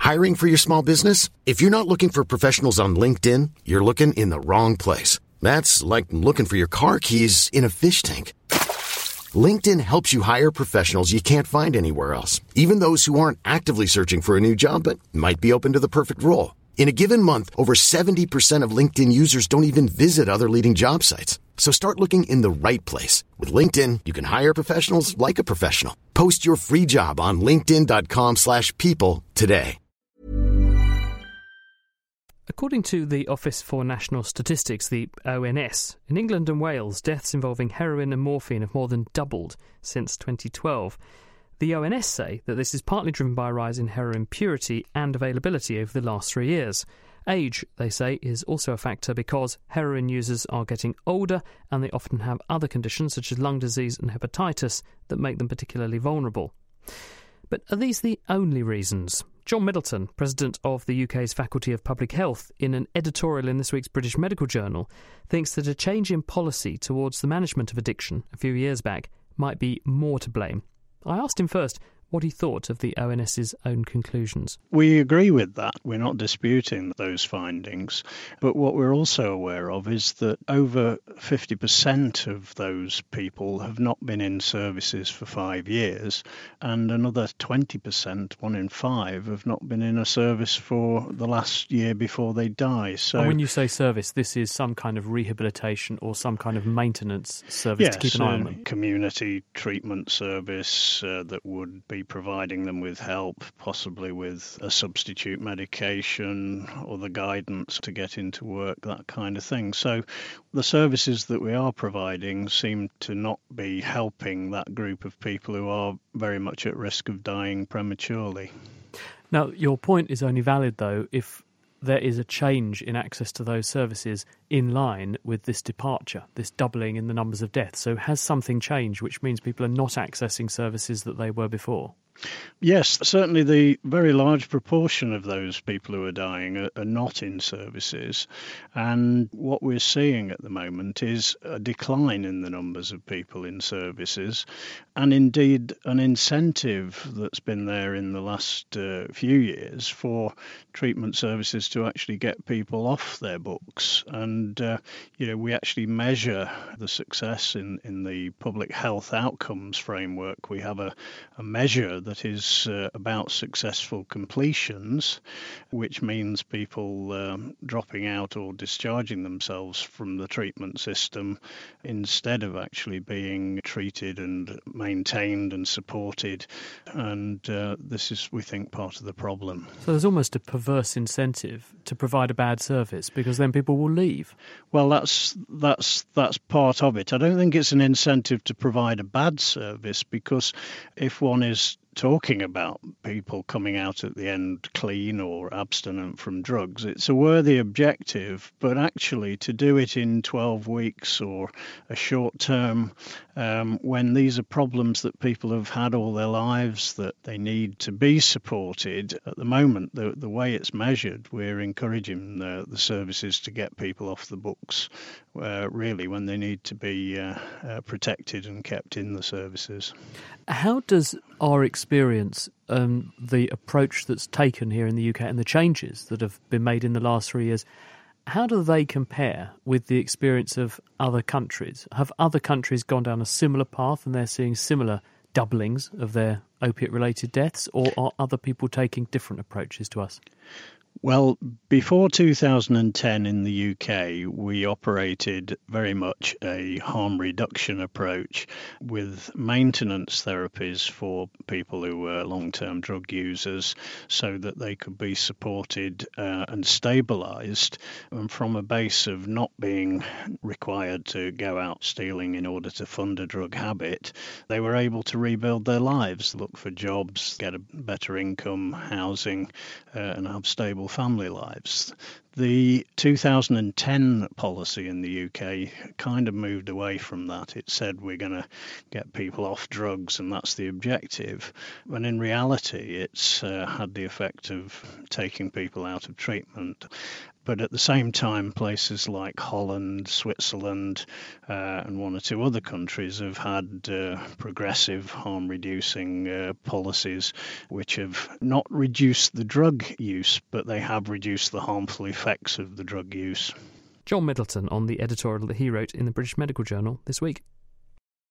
Hiring for your small business? If you're not looking for professionals on LinkedIn, you're looking in the wrong place. That's like looking for your car keys in a fish tank. LinkedIn helps you hire professionals you can't find anywhere else, even those who aren't actively searching for a new job but might be open to the perfect role. In a given month, over 70% of LinkedIn users don't even visit other leading job sites. So start looking in the right place. With LinkedIn, you can hire professionals like a professional. Post your free job on linkedin.com/people today. According to the Office for National Statistics, the ONS, in England and Wales, deaths involving heroin and morphine have more than doubled since 2012. The ONS say that this is partly driven by a rise in heroin purity and availability over the last 3 years. Age, they say, is also a factor because heroin users are getting older and they often have other conditions such as lung disease and hepatitis that make them particularly vulnerable. But are these the only reasons? John Middleton, president of the UK's Faculty of Public Health, in an editorial in this week's British Medical Journal, thinks that a change in policy towards the management of addiction a few years back might be more to blame. I asked him first what he thought of the ONS's own conclusions. We agree with that. We're not disputing those findings. But what we're also aware of is that over 50% of those people have not been in services for 5 years, and another 20%, 1 in 5, have not been in a service for the last year before they die. So, and when you say service, this is some kind of rehabilitation or some kind of maintenance service to keep an eye on them? Community treatment service that would be providing them with help, possibly with a substitute medication or the guidance to get into work, that kind of thing. So the services that we are providing seem to not be helping that group of people who are very much at risk of dying prematurely. Now, your point is only valid, though, if there is a change in access to those services in line with this departure, this doubling in the numbers of deaths. So has something changed, which means people are not accessing services that they were before? Yes, certainly the very large proportion of those people who are dying are not in services. And what we're seeing at the moment is a decline in the numbers of people in services, and indeed an incentive that's been there in the last few years for treatment services to actually get people off their books. And, we actually measure the success in the public health outcomes framework. We have a measure that is about successful completions, which means people dropping out or discharging themselves from the treatment system instead of actually being treated and maintained and supported. And this is, we think, part of the problem. So there's almost a perverse incentive to provide a bad service because then people will leave. Well, that's part of it. I don't think it's an incentive to provide a bad service, because if one is talking about people coming out at the end clean or abstinent from drugs, it's a worthy objective, but actually to do it in 12 weeks or a short term, when these are problems that people have had all their lives, that they need to be supported, at the moment, the way it's measured, we're encouraging the services to get people off the books, really, when they need to be protected and kept in the services. How does our experience, the approach that's taken here in the UK and the changes that have been made in the last 3 years, how do they compare with the experience of other countries? Have other countries gone down a similar path and they're seeing similar doublings of their opiate-related deaths, or are other people taking different approaches to us? Well, before 2010 in the UK, we operated very much a harm reduction approach with maintenance therapies for people who were long-term drug users so that they could be supported and stabilised, and from a base of not being required to go out stealing in order to fund a drug habit, they were able to rebuild their lives, look for jobs, get a better income, housing, and have stable family lives. The 2010 policy in the UK kind of moved away from that. It said we're going to get people off drugs and that's the objective. When in reality, it's had the effect of taking people out of treatment. But at the same time, places like Holland, Switzerland, and one or two other countries have had progressive harm-reducing policies which have not reduced the drug use, but they have reduced the harmful effects of the drug use. John Middleton on the editorial that he wrote in the British Medical Journal this week.